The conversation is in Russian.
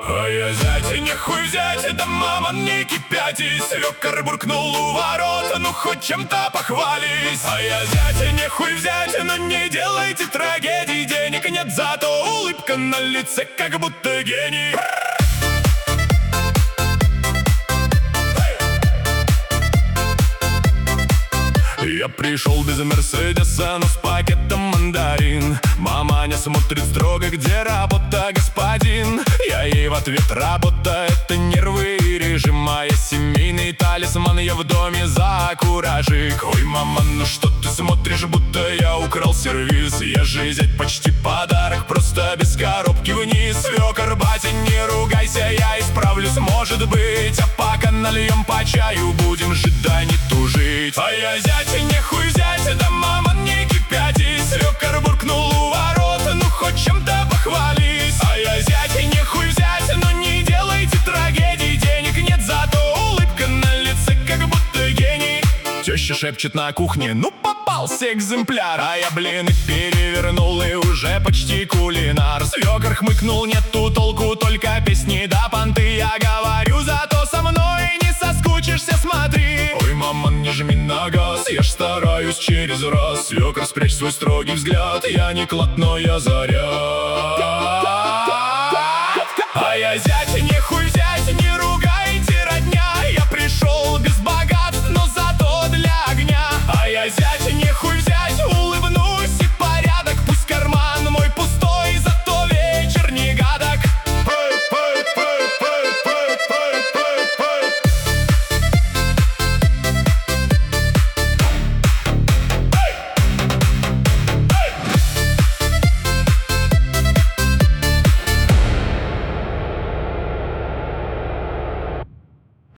А я зятя не хуй взять, да мама не кипятись. Свекор буркнул у ворот, ну хоть чем-то похвались. А я зятя не хуй взять, но не делайте трагедий. Денег нет, зато улыбка на лице, как будто гений. Я пришел без Мерседеса, но с пакетом мандарин. Маманя смотрит строго, где работа, господин. Я ей в ответ: работа — это нервы и режим. А я семейный талисман, я в доме за куражик. Ой, мама, ну что ты смотришь, будто я украл сервис? Я же зять почти подарок, просто без коробки вниз. Свекор, батя, не ругайся, я исправлюсь, может быть. А пока нальем по чаю, будем жить да не тужить. А я зятя не хуй взять, да мама не кипятись. Свекор буркнул у ворот, ну хоть чем-то похвались. А я зятя не хуй взять, но не делайте трагедий. Денег нет, зато улыбка на лице, как будто гений. Теща шепчет на кухне: ну попался экземпляр. А я блины перевернул и уже почти кулинар. Свекор хмыкнул: нету толку, только песни да понты. Я говорю: зато со мной не соскучишься, смотри. Ой, мама, не жми на газ, я ж стараюсь через раз. Свекор, спрячь свой строгий взгляд, я не клад, но я заряд. А я зятя не